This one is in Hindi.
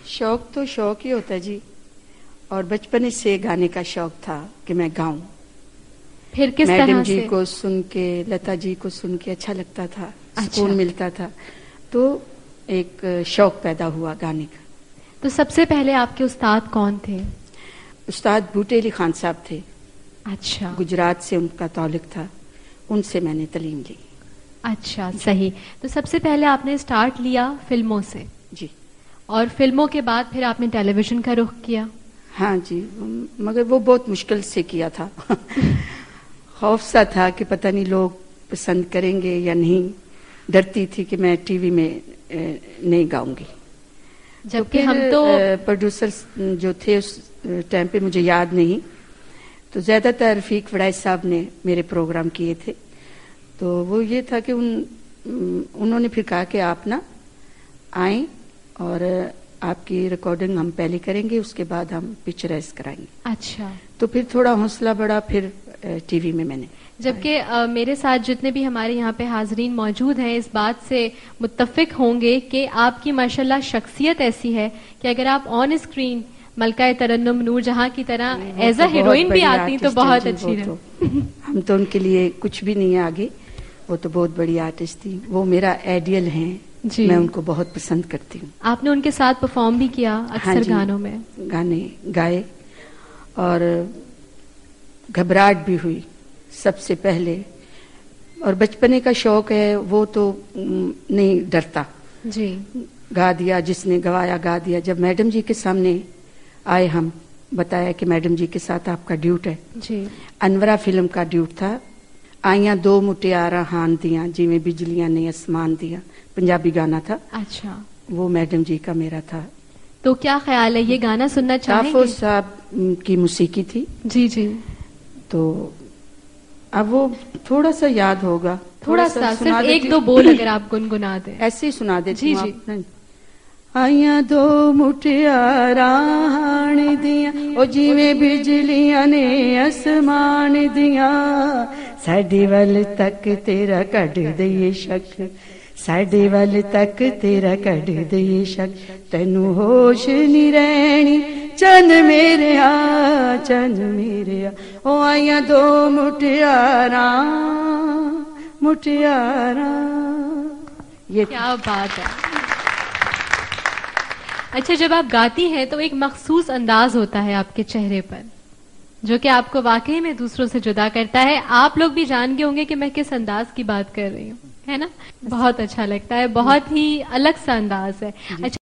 शौक तो शौक ही होता है जी, और बचपन से गाने का शौक था कि मैं गाऊं। फिर किस तरह मैडम से? जी को सुन के, लता जी को सुन के अच्छा लगता था, अच्छा। सुकून मिलता था, तो एक शौक पैदा हुआ गाने का। तो सबसे पहले आपके उस्ताद कौन थे? उस्ताद बूटे अली खान साहब थे। अच्छा। गुजरात से उनका ताल्लुक था, उनसे मैंने तालीम ली। अच्छा, सही। तो सबसे पहले आपने स्टार्ट लिया फिल्मों से, जी और फिल्मों के बाद फिर आपने टेलीविजन का रुख किया। हाँ जी, मगर वो बहुत मुश्किल से किया था। खौफ सा था कि पता नहीं लोग पसंद करेंगे या नहीं, डरती थी कि मैं टीवी में नहीं गाऊंगी। जबकि तो हम तो प्रोड्यूसर जो थे उस टाइम पे मुझे याद नहीं, तो ज्यादातर रफीक वड़ाई साहब ने मेरे प्रोग्राम किए थे। तो वो ये था कि उन्होंने फिर कहा कि आप ना आए और आपकी रिकॉर्डिंग हम पहले करेंगे, उसके बाद हम पिक्चराइज कराएंगे। अच्छा। तो फिर थोड़ा हौसला बढ़ा, फिर टीवी में मैंने। जबकि मेरे साथ जितने भी हमारे यहाँ पे हाजरीन मौजूद हैं इस बात से मुत्तफिक होंगे कि आपकी माशाल्लाह शख्सियत ऐसी है कि अगर आप ऑन स्क्रीन मलका तरन्नुम नूरजहां की तरह एज अ हीरोइन भी आती तो बहुत अच्छी रही। हम तो उनके लिए कुछ भी नहीं है आगे, वो तो बहुत बड़ी आर्टिस्ट थी, वो मेरा आइडियल हैं जी। मैं उनको बहुत पसंद करती हूँ। आपने उनके साथ परफॉर्म भी किया अक्सर? हाँ गानों में गाने गाए, और घबराहट भी हुई सबसे पहले, और बचपने का शौक है वो तो नहीं डरता जी। गा दिया, जिसने गवाया गा दिया। जब मैडम जी के सामने आए, हम बताया कि मैडम जी के साथ आपका ड्यूट है जी। अनवरा फिल्म का ड्यूट था। आइया दो मुटियारा हान दिया, जिमें बिजलियां ने आसमान दिया, पंजाबी गाना था। अच्छा। वो मैडम जी का मेरा था। तो क्या ख्याल है, ये गाना सुनना चाहेंगे? काफूज साहब की मौसीकी थी। जी जी। तो अब वो थोड़ा सा याद होगा, थोड़ा सा सिर्फ एक दो बोल अगर आप गुनगुना दें। ऐसे ही सुना देती जी हूँ। जी। आइया दो मुटियारा हाण दिया, ओ जिवें बिजलियां ने आसमान दिया, साडे वल तक तेरा कढ दईए शक, साडे वल तक तेरा कढ दईए शक, तैनू होश नी रहनी चन मेरे आ, चन मेरे आ। ओ आइया दो मुटियारा, मुटियारा। ये क्या बात है। अच्छा, जब आप गाती हैं तो एक मखसूस अंदाज होता है आपके चेहरे पर जो कि आपको वाकई में दूसरों से जुदा करता है। आप लोग भी जान गए होंगे कि मैं किस अंदाज की बात कर रही हूँ, है ना? बहुत अच्छा लगता है, बहुत ही अलग सा अंदाज है। अच्छा।